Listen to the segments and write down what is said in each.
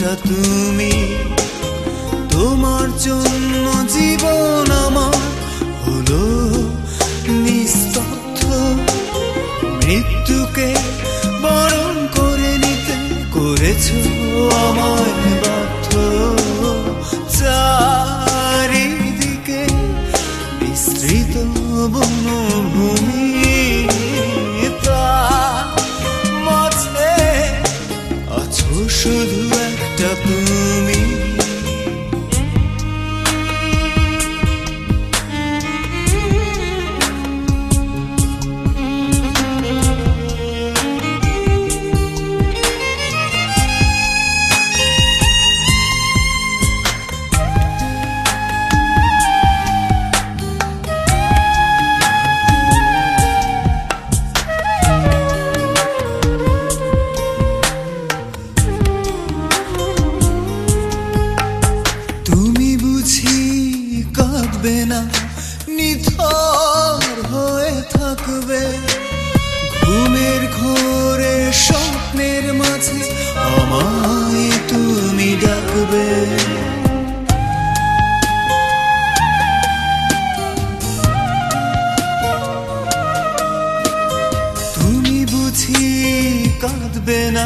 একটা তুমি। তোমার জন্য জীবন আমার হলো নিস্তব্ধ, মৃত্যুকে বরণ করে নিতে করেছো আমায় বাধ্য। চারিদিকে বিস্তৃত বনভূমি, তার মাঝে আছো শুধু একটা তুমি। কাঁদবে না, নিথর হয়ে থাকবে, ঘুমের ঘোরে স্বপ্নের মাঝে আমায় তুমি ডাকবে। তুমি বুঝি কাঁদবে না,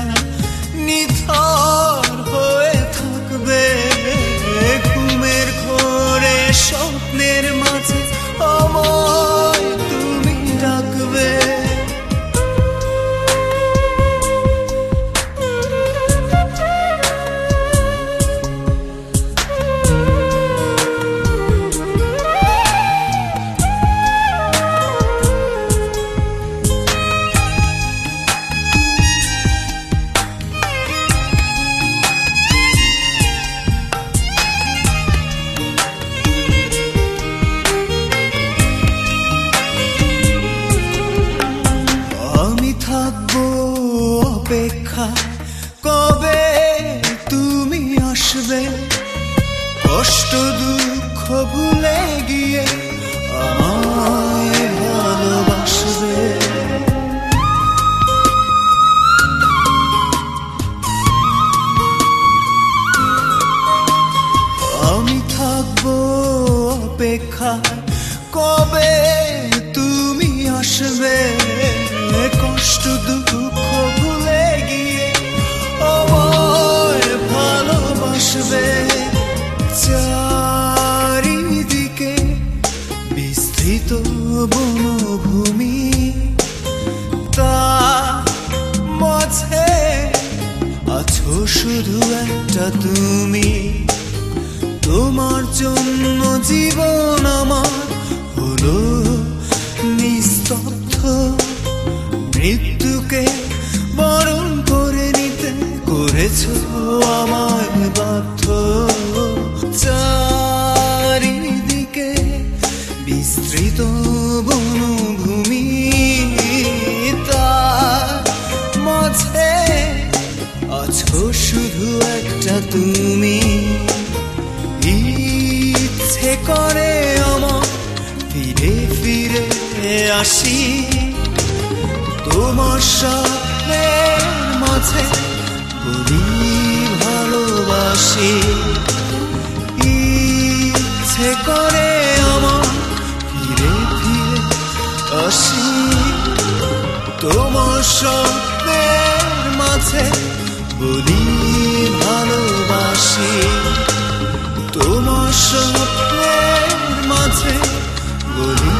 নিথর হয়ে থাকবে, ঘুমের ঘোরে স্বপ্নের মাঝে আমায় তুমি ডাকবে। থাকবো অপেক্ষা, কবে তুমি আসবে, কষ্ট দুঃখ ভুলে গিয়ে আমায় ভালোবাসবে। আমি থাকবো অপেক্ষা, কবে তুমি আসবে, কষ্ট দুঃখ ভুলে গিয়ে আমায় ভালোবাসবে। চারিদিকে বিস্তৃত বনভূমি, তার মাঝে আছো শুধু একটা তুমি। তোমার জন্য জীবন আমার হলো নিস্তব্ধ, মৃত্যুকে বরণ করে নিতে করেছো আমায় বাধ্য। চারিদিকে বিস্তৃত বনভূমি, তার মাঝে আছো শুধু একটা তুমি। ইচ্ছে করে আমার ফিরে ফিরে আসি, তোমার স্বপ্নের মাঝে বলি ভালোবাসি। ইচ্ছে করে আমার ফিরে ফিরে আসি, তোমার স্বপ্নের মাঝে বলি ভালোবাসি। তোমার স্বপ্নের মাঝে বলি